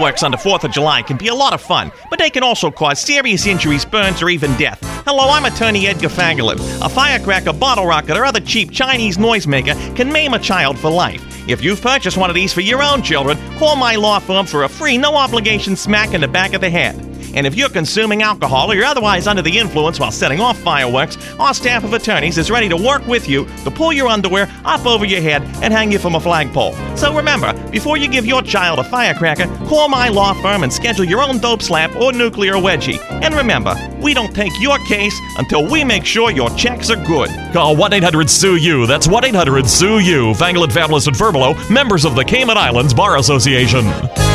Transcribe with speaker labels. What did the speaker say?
Speaker 1: Fireworks on the 4th of July can be a lot of fun, but they can also cause serious injuries, burns, or even death. Hello, I'm attorney Edgar Fangolin. A firecracker, bottle rocket, or other cheap Chinese noisemaker can maim a child for life. If you've purchased one of these for your own children, call my law firm for a free, no-obligation smack in the back of the head. And if you're consuming alcohol or you're otherwise under the influence while setting off fireworks, our staff of attorneys is ready to work with you to pull your underwear up over your head and hang you from a flagpole. So remember, before you give your child a firecracker, call my law firm and schedule your own dope slap or nuclear wedgie. And remember, we don't take your case until we make sure your checks are good.
Speaker 2: Call 1-800-SUE-YOU. That's 1-800-SUE-YOU. Fangolin, Fabulous, and Furbelow, members of the Cayman Islands Bar Association.